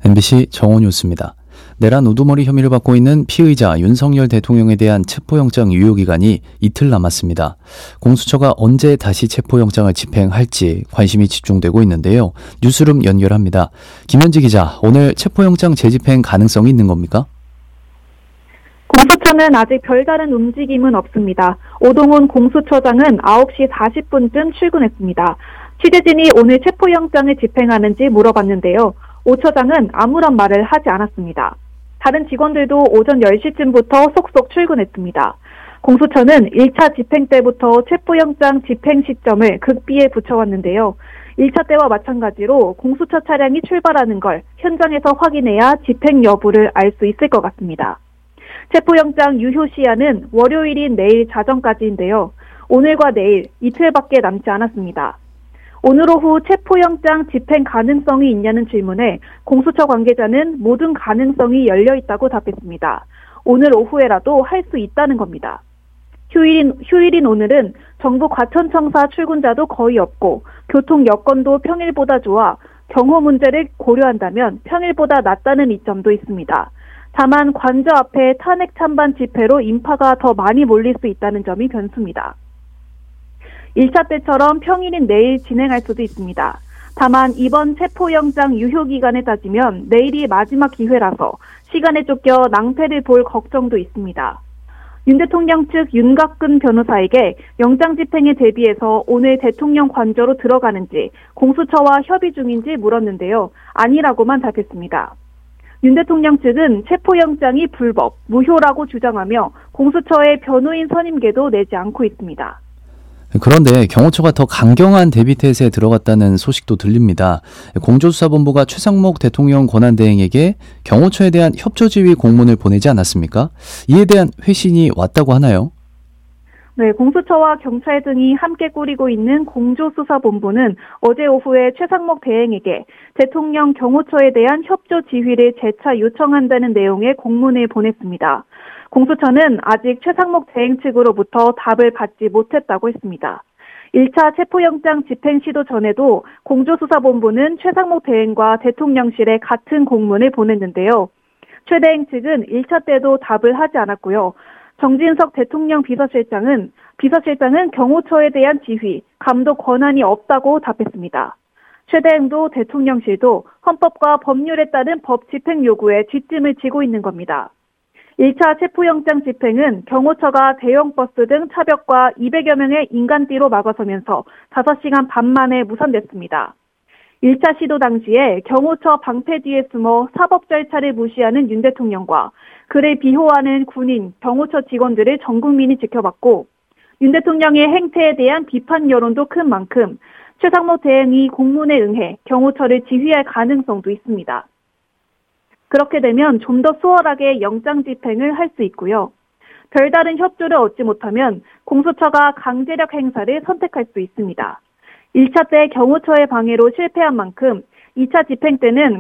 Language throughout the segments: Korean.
MBC 정오뉴스입니다. 내란 우두머리 혐의를 받고 있는 피의자 윤석열 대통령에 대한 체포영장 유효기간이 이틀 남았습니다. 공수처가 언제 다시 체포영장을 집행할지 관심이 집중되고 있는데요. 뉴스룸 연결합니다. 김현지 기자, 오늘 체포영장 재집행 가능성이 있는 겁니까? 공수처는 아직 별다른 움직임은 없습니다. 오동훈 공수처장은 9시 40분쯤 출근했습니다. 취재진이 오늘 체포영장을 집행하는지 물어봤는데요. 오 처장은 아무런 말을 하지 않았습니다. 다른 직원들도 오전 10시쯤부터 속속 출근했습니다. 공수처는 1차 집행 때부터 체포영장 집행 시점을 극비에 붙여왔는데요. 1차 때와 마찬가지로 공수처 차량이 출발하는 걸 현장에서 확인해야 집행 여부를 알 수 있을 것 같습니다. 체포영장 유효 시한은 월요일인 내일 자정까지인데요. 오늘과 내일 이틀밖에 남지 않았습니다. 오늘 오후 체포영장 집행 가능성이 있냐는 질문에 공수처 관계자는 모든 가능성이 열려있다고 답했습니다. 오늘 오후에라도 할 수 있다는 겁니다. 휴일인 오늘은 정부 과천청사 출근자도 거의 없고 교통 여건도 평일보다 좋아 경호 문제를 고려한다면 평일보다 낫다는 이점도 있습니다. 다만 관저 앞에 탄핵 찬반 집회로 인파가 더 많이 몰릴 수 있다는 점이 변수입니다. 1차 때처럼 평일인 내일 진행할 수도 있습니다. 다만 이번 체포영장 유효기간에 따지면 내일이 마지막 기회라서 시간에 쫓겨 낭패를 볼 걱정도 있습니다. 윤 대통령 측 윤곽근 변호사에게 영장 집행에 대비해서 오늘 대통령 관저로 들어가는지 공수처와 협의 중인지 물었는데요. 아니라고만 답했습니다. 윤 대통령 측은 체포영장이 불법, 무효라고 주장하며 공수처의 변호인 선임계도 내지 않고 있습니다. 그런데 경호처가 더 강경한 대비태세에 들어갔다는 소식도 들립니다. 공조수사본부가 최상목 대통령 권한대행에게 경호처에 대한 협조지휘 공문을 보내지 않았습니까? 이에 대한 회신이 왔다고 하나요? 네, 공수처와 경찰 등이 함께 꾸리고 있는 공조수사본부는 어제 오후에 최상목 대행에게 대통령 경호처에 대한 협조 지휘를 재차 요청한다는 내용의 공문을 보냈습니다. 공수처는 아직 최상목 대행 측으로부터 답을 받지 못했다고 했습니다. 1차 체포영장 집행 시도 전에도 공조수사본부는 최상목 대행과 대통령실에 같은 공문을 보냈는데요. 최 대행 측은 1차 때도 답을 하지 않았고요. 정진석 대통령 비서실장은 경호처에 대한 지휘, 감독 권한이 없다고 답했습니다. 최 대행도 대통령실도 헌법과 법률에 따른 법 집행 요구에 뒷짐을 지고 있는 겁니다. 1차 체포영장 집행은 경호처가 대형 버스 등 차벽과 200여 명의 인간띠로 막아서면서 5시간 반 만에 무산됐습니다. 1차 시도 당시에 경호처 방패 뒤에 숨어 사법 절차를 무시하는 윤 대통령과 그를 비호하는 군인, 경호처 직원들을 전 국민이 지켜봤고 윤 대통령의 행태에 대한 비판 여론도 큰 만큼 최상목 대행이 공문에 응해 경호처를 지휘할 가능성도 있습니다. 그렇게 되면 좀 더 수월하게 영장 집행을 할 수 있고요. 별다른 협조를 얻지 못하면 공수처가 강제력 행사를 선택할 수 있습니다. 1차 때 경호처의 방해로 실패한 만큼 2차 집행 때는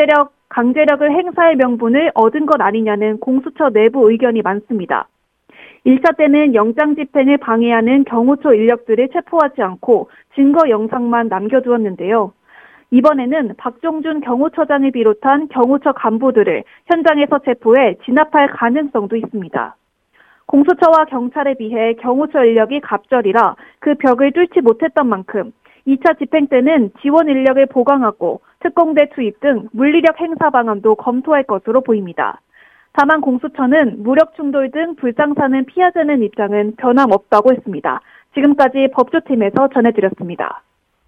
강제력을 행사할 명분을 얻은 것 아니냐는 공수처 내부 의견이 많습니다. 1차 때는 영장 집행을 방해하는 경호처 인력들을 체포하지 않고 증거 영상만 남겨두었는데요. 이번에는 박종준 경호처장을 비롯한 경호처 간부들을 현장에서 체포해 진압할 가능성도 있습니다. 공수처와 경찰에 비해 경호처 인력이 갑절이라 그 벽을 뚫지 못했던 만큼 2차 집행 때는 지원 인력을 보강하고 특공대 투입 등 물리력 행사 방안도 검토할 것으로 보입니다. 다만 공수처는 무력 충돌 등 불상사는 피하자는 입장은 변함없다고 했습니다. 지금까지 법조팀에서 전해드렸습니다.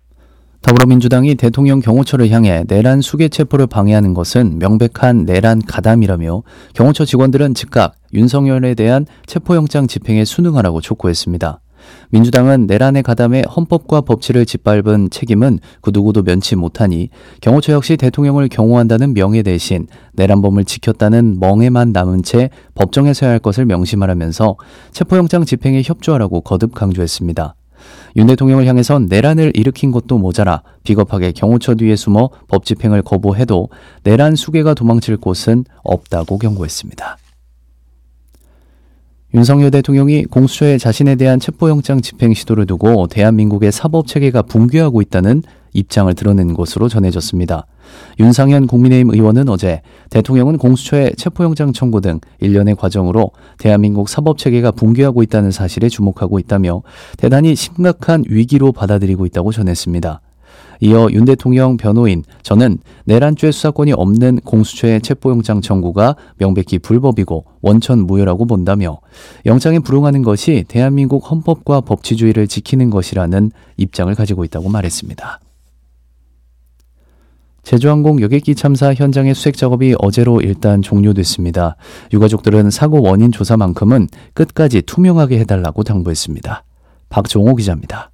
더불어민주당이 대통령 경호처를 향해 내란 수괴 체포를 방해하는 것은 명백한 내란 가담이라며 경호처 직원들은 즉각 윤석열에 대한 체포영장 집행에 순응하라고 촉구했습니다. 민주당은 내란의 가담에 헌법과 법치를 짓밟은 책임은 그 누구도 면치 못하니 경호처 역시 대통령을 경호한다는 명예 대신 내란범을 지켰다는 멍에만 남은 채 법정에 서야 할 것을 명심하라면서 체포영장 집행에 협조하라고 거듭 강조했습니다. 윤 대통령을 향해선 내란을 일으킨 것도 모자라 비겁하게 경호처 뒤에 숨어 법 집행을 거부해도 내란 수괴가 도망칠 곳은 없다고 경고했습니다. 윤석열 대통령이 공수처에 자신에 대한 체포영장 집행 시도를 두고 대한민국의 사법체계가 붕괴하고 있다는 입장을 드러낸 것으로 전해졌습니다. 윤상현 국민의힘 의원은 어제 대통령은 공수처의 체포영장 청구 등 일련의 과정으로 대한민국 사법체계가 붕괴하고 있다는 사실에 주목하고 있다며 대단히 심각한 위기로 받아들이고 있다고 전했습니다. 이어 윤 대통령 변호인, 저는 내란죄 수사권이 없는 공수처의 체포영장 청구가 명백히 불법이고 원천 무효라고 본다며 영장에 불응하는 것이 대한민국 헌법과 법치주의를 지키는 것이라는 입장을 가지고 있다고 말했습니다. 제주항공 여객기 참사 현장의 수색 작업이 어제로 일단 종료됐습니다. 유가족들은 사고 원인 조사만큼은 끝까지 투명하게 해달라고 당부했습니다. 박종호 기자입니다.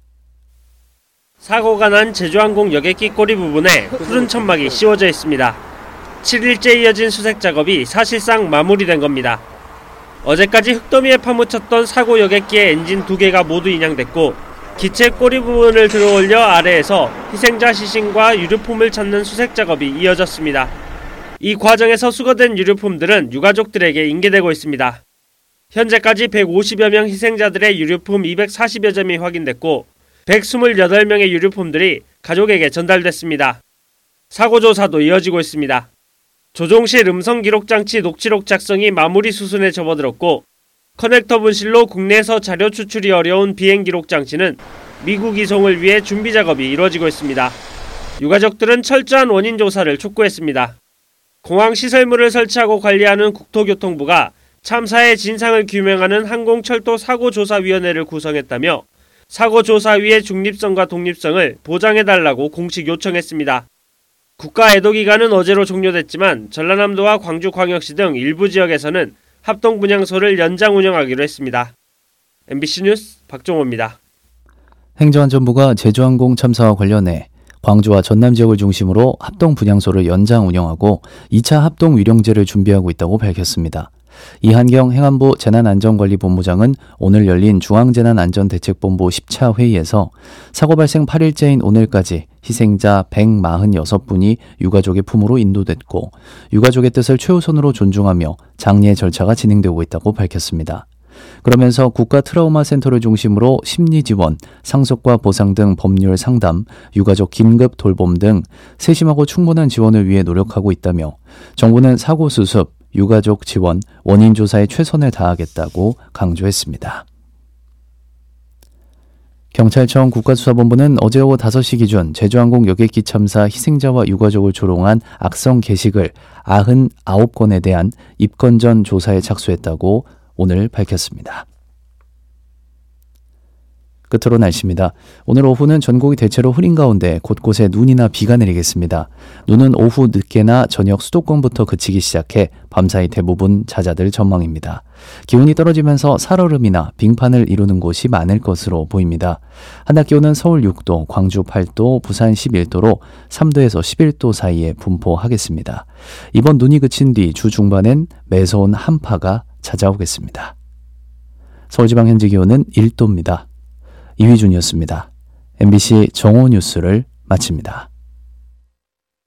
사고가 난 제주항공 여객기 꼬리 부분에 푸른 천막이 씌워져 있습니다. 7일째 이어진 수색 작업이 사실상 마무리된 겁니다. 어제까지 흙더미에 파묻혔던 사고 여객기의 엔진 2개가 모두 인양됐고 기체 꼬리 부분을 들어올려 아래에서 희생자 시신과 유류품을 찾는 수색 작업이 이어졌습니다. 이 과정에서 수거된 유류품들은 유가족들에게 인계되고 있습니다. 현재까지 150여 명 희생자들의 유류품 240여 점이 확인됐고 128명의 유류품들이 가족에게 전달됐습니다. 사고 조사도 이어지고 있습니다. 조종실 음성기록장치 녹취록 작성이 마무리 수순에 접어들었고 커넥터 분실로 국내에서 자료 추출이 어려운 비행기록장치는 미국 이송을 위해 준비 작업이 이루어지고 있습니다. 유가족들은 철저한 원인 조사를 촉구했습니다. 공항 시설물을 설치하고 관리하는 국토교통부가 참사의 진상을 규명하는 항공철도사고조사위원회를 구성했다며 사고조사위의 중립성과 독립성을 보장해달라고 공식 요청했습니다. 국가애도기간은 어제로 종료됐지만 전라남도와 광주광역시 등 일부 지역에서는 합동분향소를 연장 운영하기로 했습니다. MBC 뉴스 박종호입니다. 행정안전부가 제주항공 참사와 관련해 광주와 전남 지역을 중심으로 합동분향소를 연장 운영하고 2차 합동위령제를 준비하고 있다고 밝혔습니다. 이한경 행안부 재난안전관리본부장은 오늘 열린 중앙재난안전대책본부 10차 회의에서 사고 발생 8일째인 오늘까지 희생자 146분이 유가족의 품으로 인도됐고 유가족의 뜻을 최우선으로 존중하며 장례 절차가 진행되고 있다고 밝혔습니다. 그러면서 국가 트라우마 센터를 중심으로 심리 지원, 상속과 보상 등 법률 상담, 유가족 긴급 돌봄 등 세심하고 충분한 지원을 위해 노력하고 있다며 정부는 사고 수습, 유가족 지원, 원인 조사에 최선을 다하겠다고 강조했습니다. 경찰청 국가수사본부는 어제 오후 5시 기준 제주항공 여객기 참사 희생자와 유가족을 조롱한 악성 게시글 99건에 대한 입건 전 조사에 착수했다고 오늘 밝혔습니다. 끝으로 날씨입니다. 오늘 오후는 전국이 대체로 흐린 가운데 곳곳에 눈이나 비가 내리겠습니다. 눈은 오후 늦게나 저녁 수도권부터 그치기 시작해 밤사이 대부분 잦아들 전망입니다. 기온이 떨어지면서 살얼음이나 빙판을 이루는 곳이 많을 것으로 보입니다. 한낮 기온은 서울 6도, 광주 8도, 부산 11도로 3도에서 11도 사이에 분포하겠습니다. 이번 눈이 그친 뒤 주 중반엔 매서운 한파가 찾아오겠습니다. 서울지방 현재 기온은 1도입니다. 이휘준이었습니다. MBC 정오 뉴스를 마칩니다.